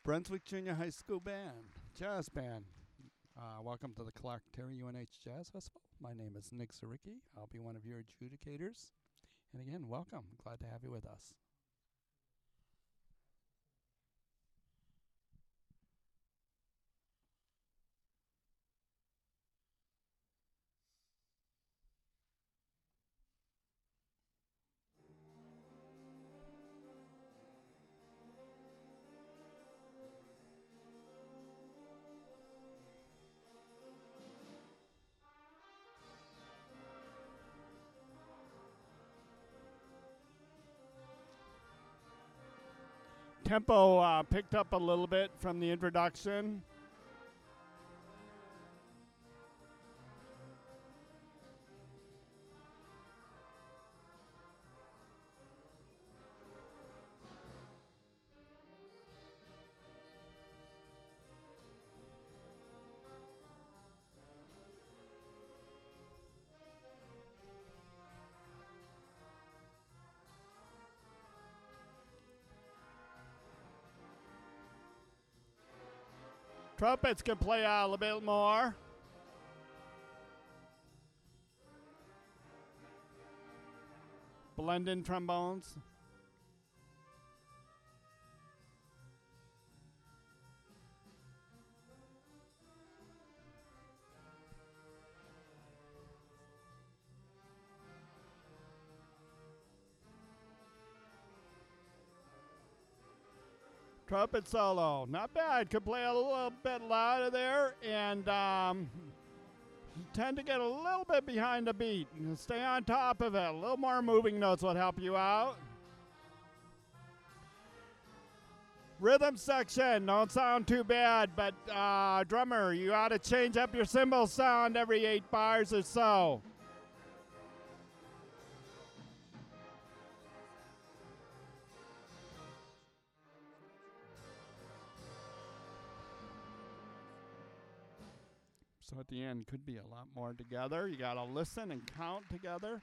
Brunswick Junior High School Band, Jazz Band. Welcome to the Clark Terry UNH Jazz Festival. My name is Nick Zaricki. I'll be one of your adjudicators. And again, welcome. Glad to have you with us. Tempo picked up a little bit from the introduction. Trumpets can play a little bit more. Blending trombones. Trumpet solo, not bad. Could play a little bit louder there, and tend to get a little bit behind the beat. Stay on top of it. A little more moving notes would help you out. Rhythm section, don't sound too bad, but drummer, you ought to change up your cymbal sound every 8 bars or so. So at the end, could be a lot more together. You got to listen and count together.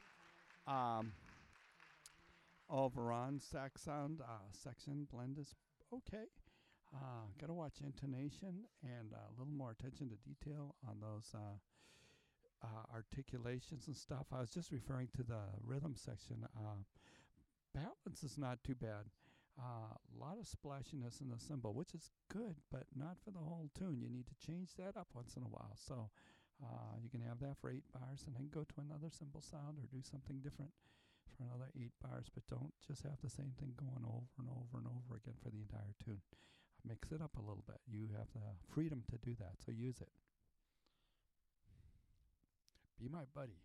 Overon sax sound section blend is okay. Got to watch intonation and a little more attention to detail on those articulations and stuff. I was just referring to the rhythm section. Balance is not too bad. A lot of splashiness in the cymbal, which is good, but not for the whole tune. You need to change that up once in a while. So you can have that for 8 bars and then go to another cymbal sound or do something different for another 8 bars, but don't just have the same thing going over and over and over again for the entire tune. Mix it up a little bit. You have the freedom to do that, so use it. Be my buddy.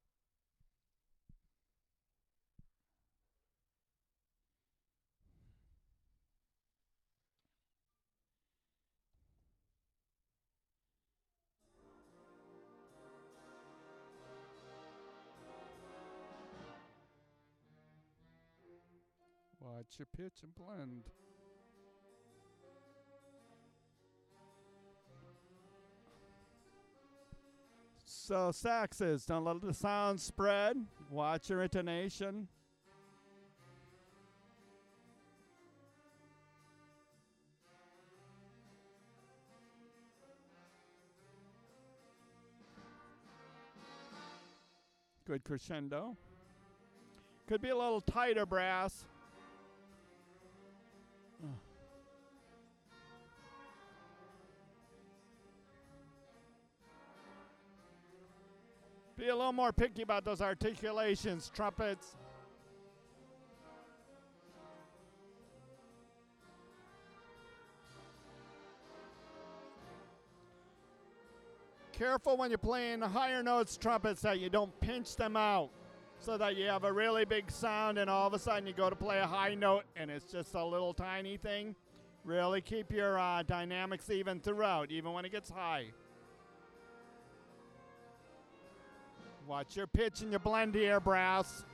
Watch your pitch and blend. So saxes, don't let the sound spread. Watch your intonation. Good crescendo. Could be a little tighter brass. Be a little more picky about those articulations, trumpets. Careful when you're playing the higher notes, trumpets, that you don't pinch them out so that you have a really big sound and all of a sudden you go to play a high note and it's just a little tiny thing. Really keep your dynamics even throughout, even when it gets high. Watch your pitch and your blend here, brass.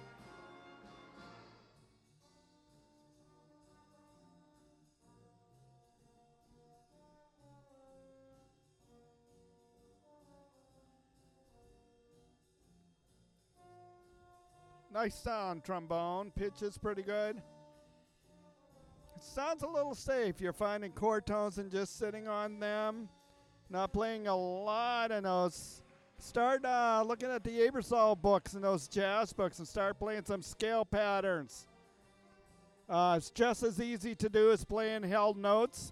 Nice sound, trombone. Pitch is pretty good. sounds a little safe. You're finding chord tones and just sitting on them, not playing a lot of notes. Start looking at the Aebersold books and those jazz books and start playing some scale patterns. It's just as easy to do as playing held notes.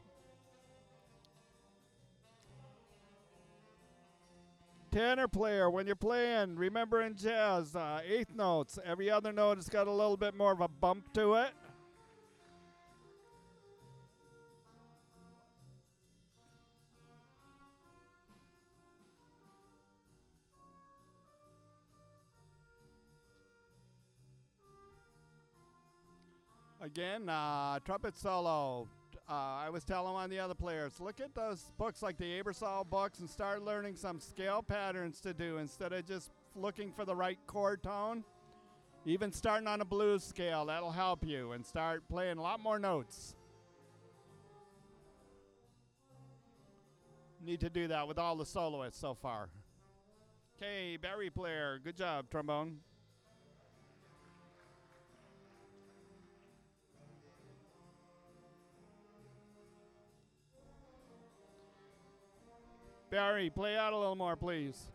Tenor player, when you're playing, remember in jazz, eighth notes, every other note has got a little bit more of a bump to it. Again, trumpet solo. I was telling one of the other players, look at those books like the Aebersold books and start learning some scale patterns to do instead of just looking for the right chord tone. Even starting on a blues scale, that'll help you, and start playing a lot more notes. Need to do that with all the soloists so far. Okay, Barry player, good job, trombone. Barry, play out a little more, please.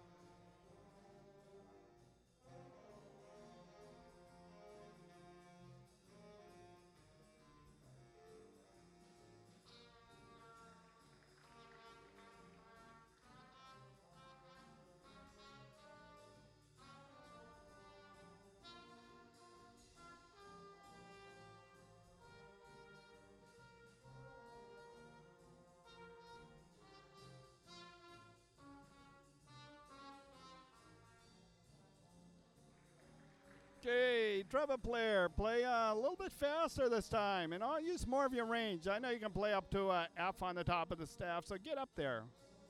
Okay, trumpet player, play a little bit faster this time, and I'll use more of your range. I know you can play up to F on the top of the staff, so get up there.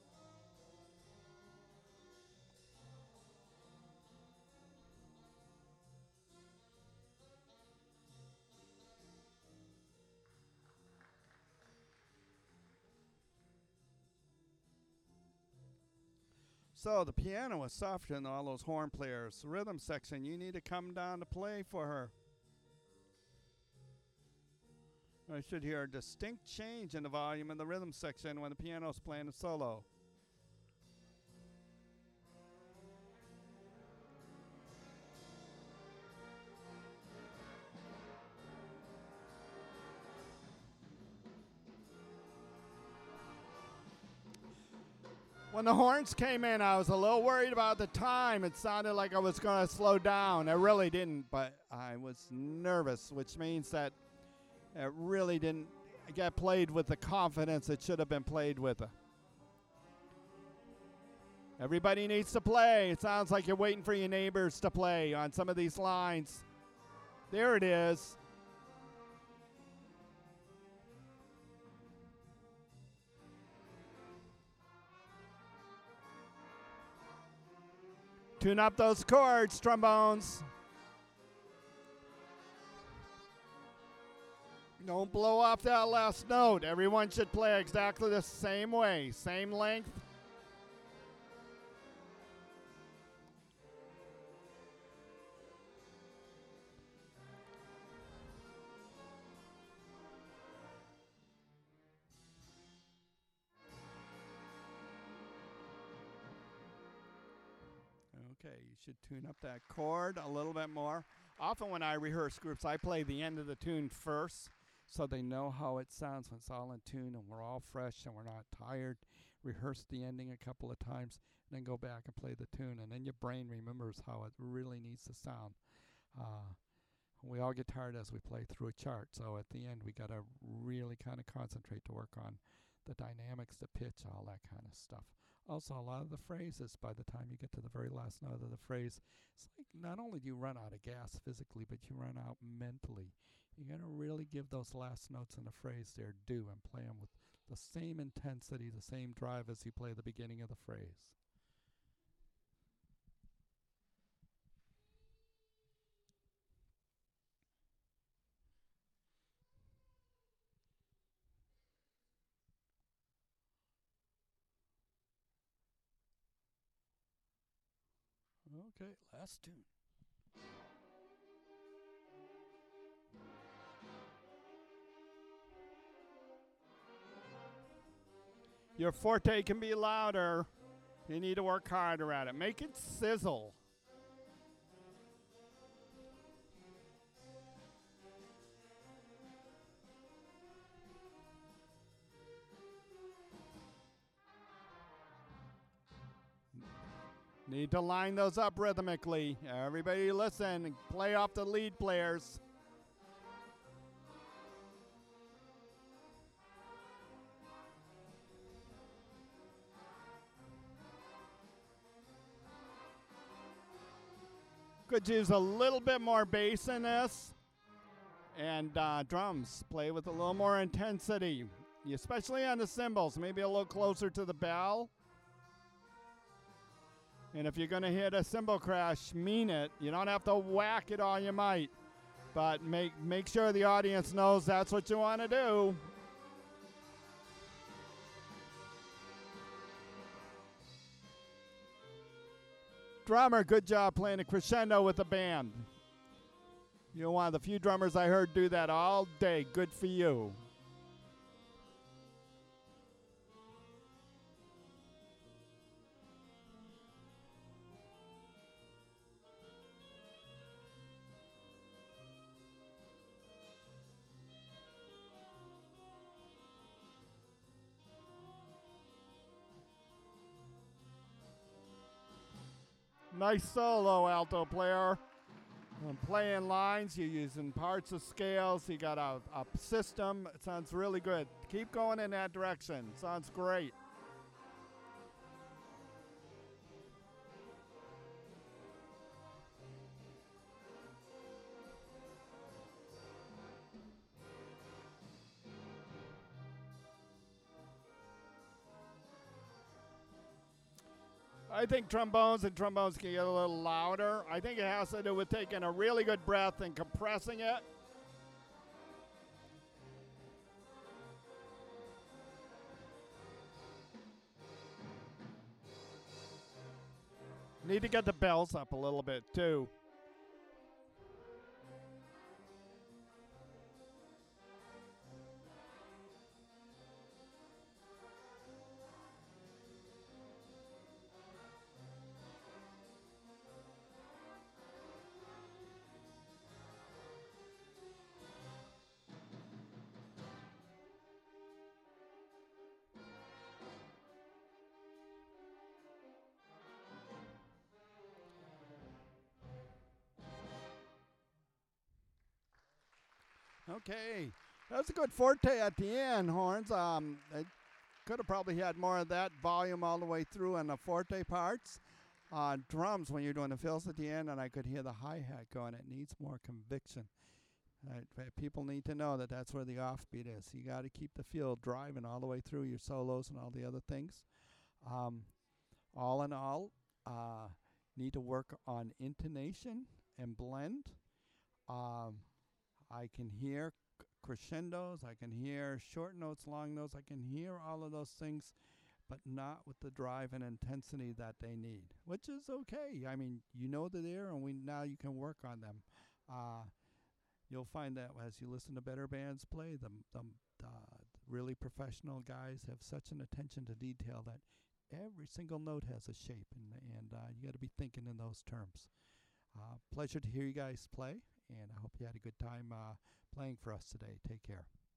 So the piano is softer than all those horn players. The rhythm section, you need to come down to play for her. I should hear a distinct change in the volume in the rhythm section when the piano's playing a solo. When the horns came in, I was a little worried about the time. It sounded like I was going to slow down. I really didn't, but I was nervous, which means that it really didn't get played with the confidence it should have been played with. Everybody needs to play. It sounds like you're waiting for your neighbors to play on some of these lines. There it is. Tune up those chords, trombones. Don't blow off that last note. Everyone should play exactly the same way, same length. Okay, you should tune up that chord a little bit more. Often when I rehearse groups, I play the end of the tune first so they know how it sounds when it's all in tune and we're all fresh and we're not tired. Rehearse the ending a couple of times, and then go back and play the tune, and then your brain remembers how it really needs to sound. We all get tired as we play through a chart, so at the end we got to really kind of concentrate to work on the dynamics, the pitch, all that kind of stuff. Also, a lot of the phrases, by the time you get to the very last note of the phrase, it's like not only do you run out of gas physically, but you run out mentally. You got to really give those last notes in the phrase their due and play them with the same intensity, the same drive as you play the beginning of the phrase. Okay, last tune. Your forte can be louder. You need to work harder at it. Make it sizzle. Need to line those up rhythmically. Everybody listen. Play off the lead players. Could use a little bit more bass in this. And drums, play with a little more intensity, especially on the cymbals, maybe a little closer to the bell. And if you're going to hit a cymbal crash, mean it. You don't have to whack it all you might, but make sure the audience knows that's what you want to do. Drummer, good job playing a crescendo with the band. You're one of the few drummers I heard do that all day. Good for you. Nice solo, alto player. Playing lines, you're using parts of scales. You got a system. It sounds really good. Keep going in that direction. Sounds great. I think trombones can get a little louder. I think it has to do with taking a really good breath and compressing it. Need to get the bells up a little bit too. Okay, that's a good forte at the end, Horns. I could have probably had more of that volume all the way through on the forte parts. Drums, when you're doing the fills at the end, and I could hear the hi-hat going, it needs more conviction. People need to know that that's where the offbeat is. You got to keep the feel driving all the way through your solos and all the other things. All in all, need to work on intonation and blend. I can hear crescendos, I can hear short notes, long notes, I can hear all of those things, but not with the drive and intensity that they need, which is okay. I mean, you know they're there, and now you can work on them. You'll find that as you listen to better bands play, the really professional guys have such an attention to detail that every single note has a shape, and you got to be thinking in those terms. Pleasure to hear you guys play, and I hope you had a good time playing for us today. Take care.